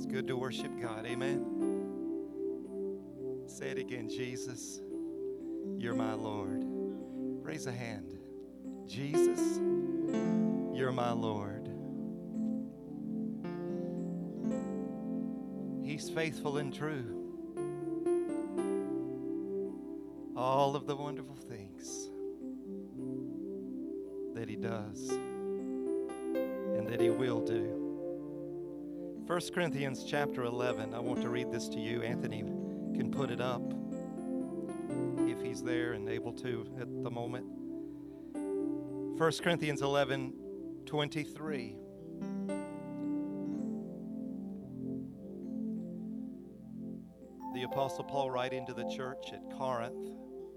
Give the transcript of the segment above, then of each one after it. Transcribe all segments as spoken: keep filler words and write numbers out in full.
good to worship God. Amen. Say it again. Jesus, you're my Lord. Raise a hand. Jesus, you're my Lord. He's faithful and true. All of the wonderful things that He does and that He will do. First Corinthians chapter eleven. I want to read this to you. Anthony can put it up if he's there and able to at the moment. First Corinthians eleven twenty-three. The Apostle Paul writing to the church at Corinth.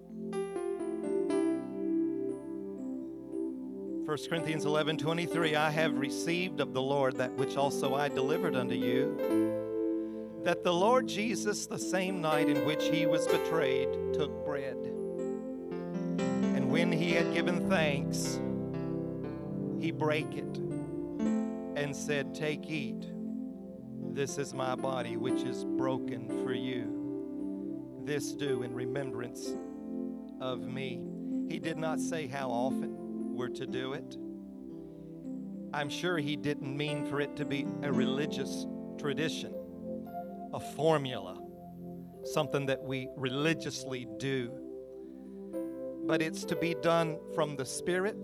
First Corinthians eleven twenty-three, I have received of the Lord that which also I delivered unto you, that the Lord Jesus, the same night in which He was betrayed, took bread. And when He had given thanks, He brake it and said, Take, eat. This is my body, which is broken for you. This do in remembrance of me. He did not say how often we're to do it. I'm sure He didn't mean for it to be a religious tradition, a formula, something that we religiously do. But it's to be done from the Spirit.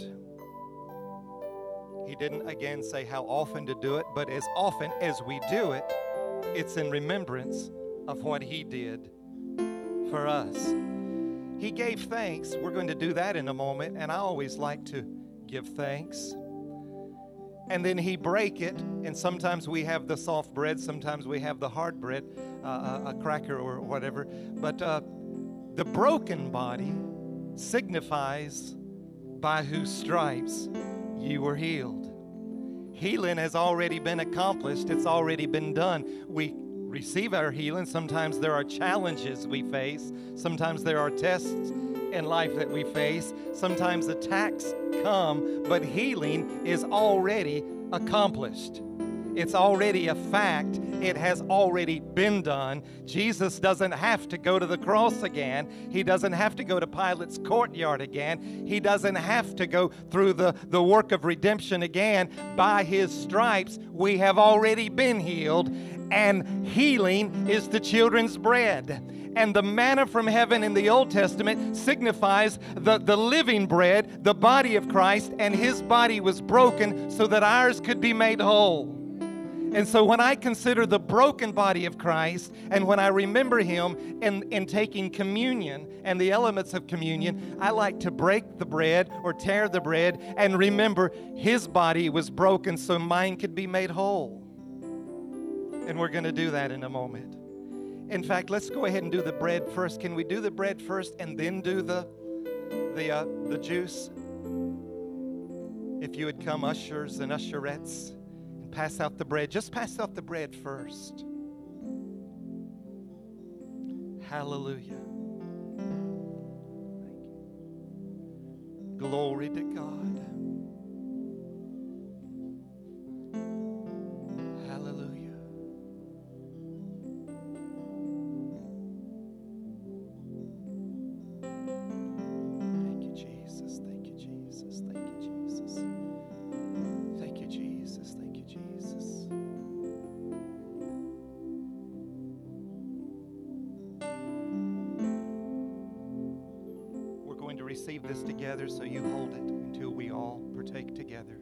He didn't again say how often to do it, but as often as we do it, it's in remembrance of what He did for us. He gave thanks. We're going to do that in a moment, and I always like to give thanks. And then He break it, and sometimes we have the soft bread, sometimes we have the hard bread, uh, a cracker or whatever. But uh, the broken body signifies by whose stripes you were healed. Healing has already been accomplished. It's already been done. We receive our healing. Sometimes there are challenges we face. Sometimes there are tests in life that we face. Sometimes attacks come, but healing is already accomplished. It's already a fact. It has already been done. Jesus doesn't have to go to the cross again. He doesn't have to go to Pilate's courtyard again. He doesn't have to go through the, the work of redemption again. By His stripes, we have already been healed, and healing is the children's bread. And the manna from heaven in the Old Testament signifies the, the living bread, the body of Christ, and His body was broken so that ours could be made whole. And so when I consider the broken body of Christ, and when I remember Him in, in taking communion and the elements of communion, I like to break the bread or tear the bread and remember His body was broken so mine could be made whole. And we're going to do that in a moment. In fact, let's go ahead and do the bread first. Can we do the bread first and then do the the uh, the juice? If you would come, ushers and usherettes, and pass out the bread. Just pass out the bread first. Hallelujah. Glory to God. Receive this together, so you hold it until we all partake together.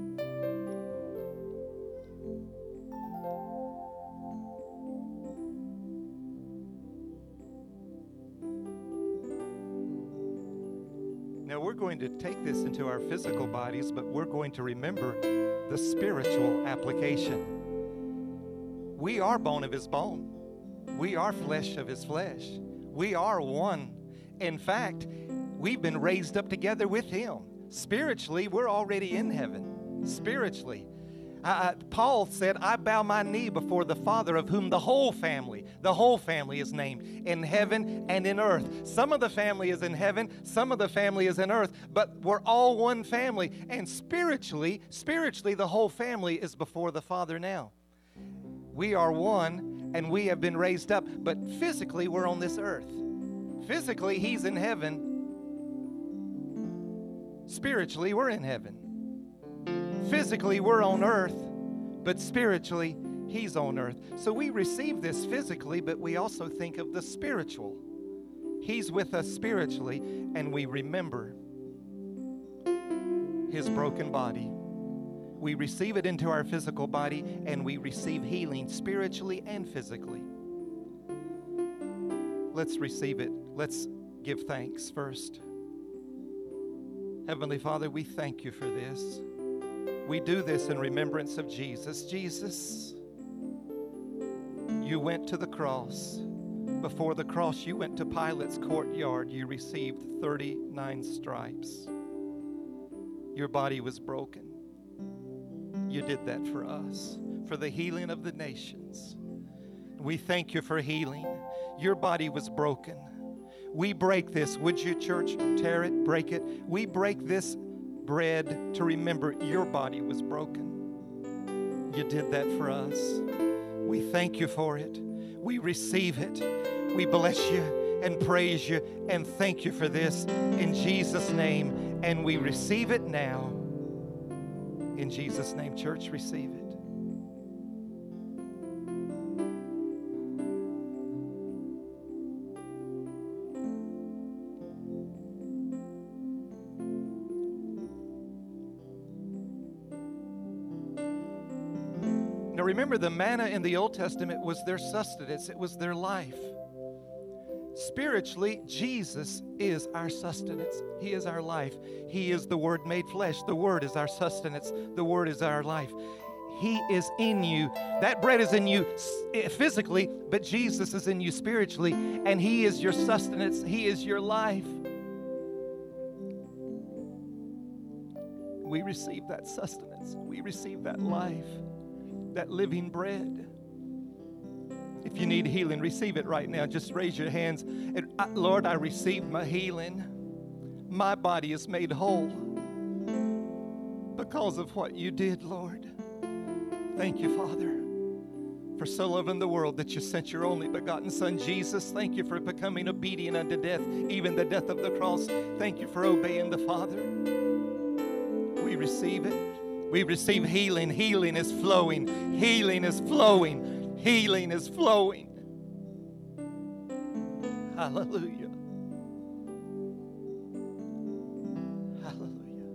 Now we're going to take this into our physical bodies, but we're going to remember the spiritual application. We are bone of His bone. We are flesh of His flesh. We are one. In fact, we've been raised up together with Him. Spiritually, we're already in heaven. Spiritually. Uh, Paul said, I bow my knee before the Father, of whom the whole family, the whole family is named in heaven and in earth. Some of the family is in heaven, some of the family is in earth, but we're all one family. And spiritually, spiritually, the whole family is before the Father now. We are one, and we have been raised up. But physically, we're on this earth. Physically, he's in heaven. Spiritually, we're in heaven. Physically, we're on earth, but spiritually, he's on earth. So we receive this physically, but we also think of the spiritual. He's with us spiritually, and we remember his broken body. We receive it into our physical body, and we receive healing spiritually and physically. Let's receive it. Let's give thanks first. Heavenly Father, we thank you for this. We do this in remembrance of Jesus. Jesus, you went to the cross. Before the cross, you went to Pilate's courtyard. You received thirty-nine stripes. Your body was broken. You did that for us, for the healing of the nations. We thank you for healing. Your body was broken. We break this. Would you, church, tear it, break it? We break this bread to remember your body was broken. You did that for us. We thank you for it. We receive it. We bless you and praise you and thank you for this in Jesus' name. And we receive it now. In Jesus' name, church, receive it. Now remember, the manna in the Old Testament was their sustenance. It was their life. Spiritually, Jesus is our sustenance. He is our life. He is the Word made flesh. The Word is our sustenance. The Word is our life. He is in you. That bread is in you physically, but Jesus is in you spiritually, and He is your sustenance. He is your life. We receive that sustenance. We receive that life, that living bread. If you need healing, receive it right now. Just raise your hands. And, uh, Lord, I received my healing. My body is made whole because of what you did, Lord. Thank you, Father, for so loving the world that you sent your only begotten Son, Jesus. Thank you for becoming obedient unto death, even the death of the cross. Thank you for obeying the Father. We receive it. We receive healing. Healing is flowing. Healing is flowing. Healing is flowing. Hallelujah. Hallelujah.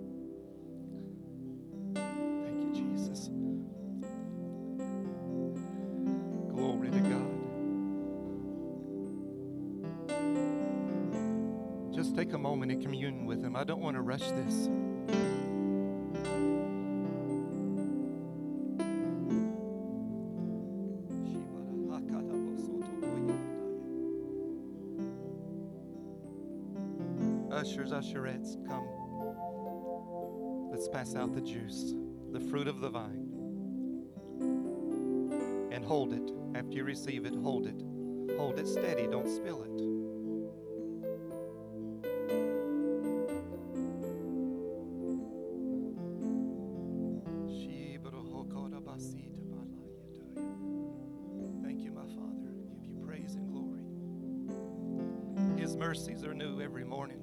Thank you, Jesus. Glory to God. Just take a moment and commune with Him. I don't want to rush this. Ushers, usherettes, come. Let's pass out the juice, the fruit of the vine. And hold it. After you receive it, hold it. Hold it steady. Don't spill it. Thank you, my Father. I give you praise and glory. His mercies are new every morning.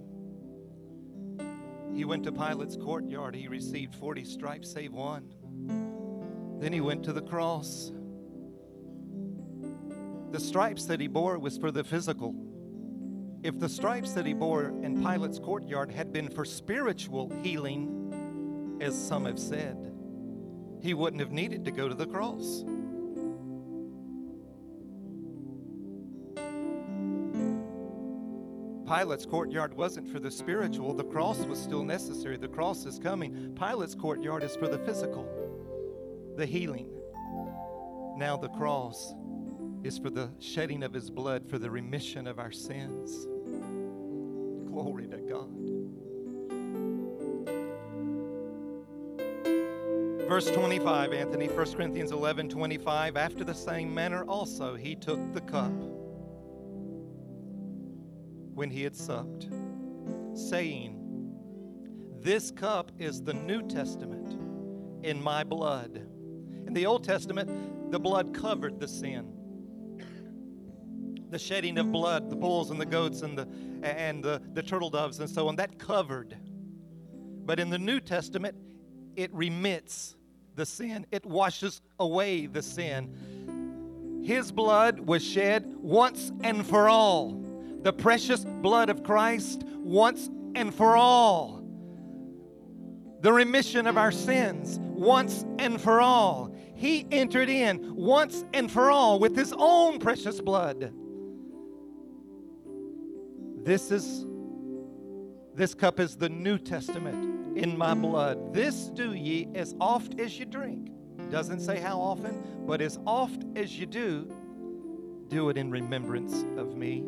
He went to Pilate's courtyard. He received forty stripes, save one. Then he went to the cross. The stripes that he bore was for the physical. If the stripes that he bore in Pilate's courtyard had been for spiritual healing, as some have said, he wouldn't have needed to go to the cross. Pilate's courtyard wasn't for the spiritual. The cross was still necessary. The cross is coming. Pilate's courtyard is for the physical, the healing. Now the cross is for the shedding of his blood, for the remission of our sins. Glory to God. Verse twenty-five, Anthony, First Corinthians eleven twenty-five. After the same manner also he took the cup when he had supped, saying, "This cup is the New Testament in my blood." In the Old Testament, the blood covered the sin. The shedding of blood, the bulls and the goats and the and the, the turtle doves and so on, that covered. But in the New Testament, it remits the sin. It washes away the sin. His blood was shed once and for all. The precious blood of Christ once and for all. The remission of our sins once and for all. He entered in once and for all with His own precious blood. This is, this cup is the New Testament in my blood. This do ye as oft as you drink. Doesn't say how often, but as oft as you do, do it in remembrance of me.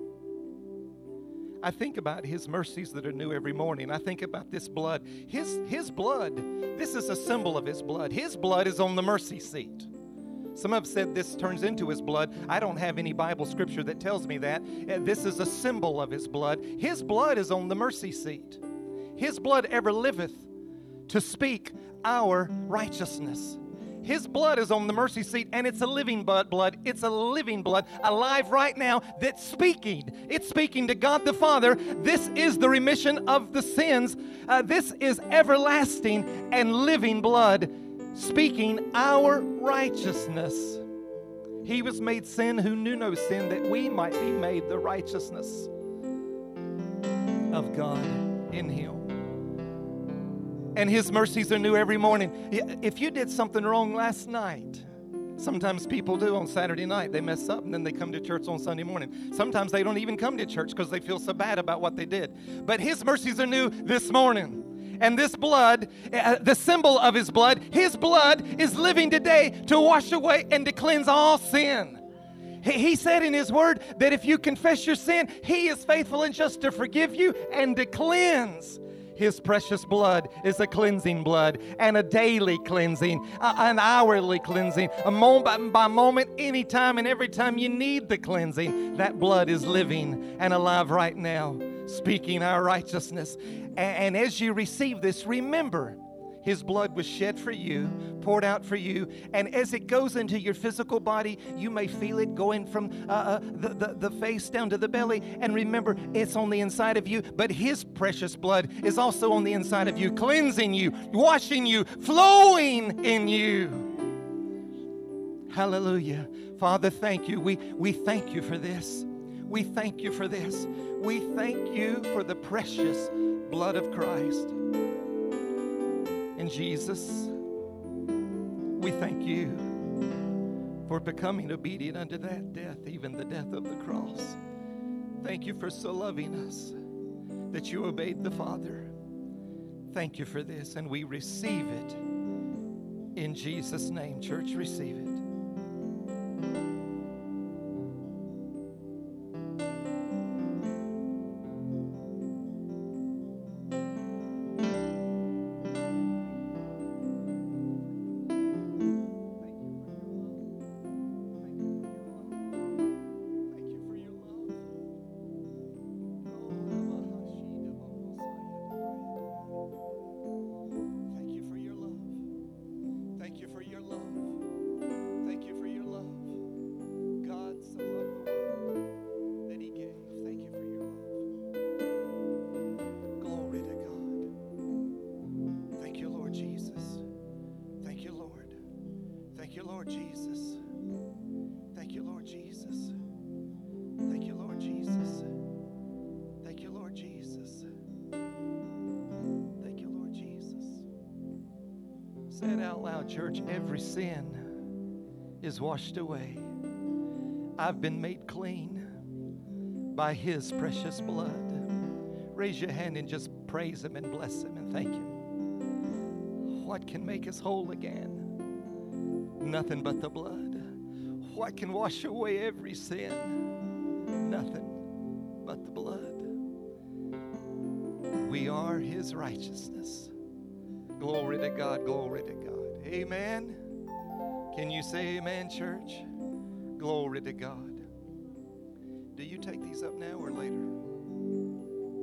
I think about His mercies that are new every morning. I think about this blood. His, his blood, this is a symbol of His blood. His blood is on the mercy seat. Some have said this turns into His blood. I don't have any Bible scripture that tells me that. This is a symbol of His blood. His blood is on the mercy seat. His blood ever liveth to speak our righteousness. His blood is on the mercy seat, and it's a living blood. It's a living blood, alive right now, that's speaking. It's speaking to God the Father. This is the remission of the sins. Uh, this is everlasting and living blood, speaking our righteousness. He was made sin who knew no sin, that we might be made the righteousness of God in Him. And His mercies are new every morning. If you did something wrong last night, sometimes people do on Saturday night. They mess up and then they come to church on Sunday morning. Sometimes they don't even come to church because they feel so bad about what they did. But His mercies are new this morning. And this blood, uh, the symbol of His blood, His blood is living today to wash away and to cleanse all sin. He, he said in His word that if you confess your sin, He is faithful and just to forgive you and to cleanse. His precious blood is a cleansing blood, and a daily cleansing, uh, an hourly cleansing, a moment by moment, anytime and every time you need the cleansing. That blood is living and alive right now, speaking our righteousness. And, and as you receive this, remember, His blood was shed for you, poured out for you, and as it goes into your physical body, you may feel it going from uh, uh, the, the, the face down to the belly. And remember, it's on the inside of you, but His precious blood is also on the inside of you, cleansing you, washing you, flowing in you. Hallelujah. Father, thank you. We, we thank you for this. We thank you for this. We thank you for the precious blood of Christ. And Jesus, we thank you for becoming obedient unto that death, even the death of the cross. Thank you for so loving us that you obeyed the Father. Thank you for this, and we receive it in Jesus' name. Church, receive it. Say it out loud, church. Every sin is washed away. I've been made clean by His precious blood. Raise your hand and just praise Him and bless Him and thank Him. What can make us whole again? Nothing but the blood. What can wash away every sin? Nothing but the blood. We are His righteousness. Glory to God, glory to God. Amen. Can you say amen, church? Glory to God. Do you take these up now or later?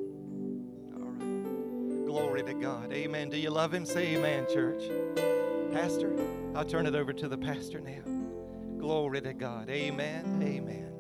All right. Glory to God. Amen. Do you love Him? Say amen, church. Pastor, I'll turn it over to the pastor now. Glory to God. Amen. Amen.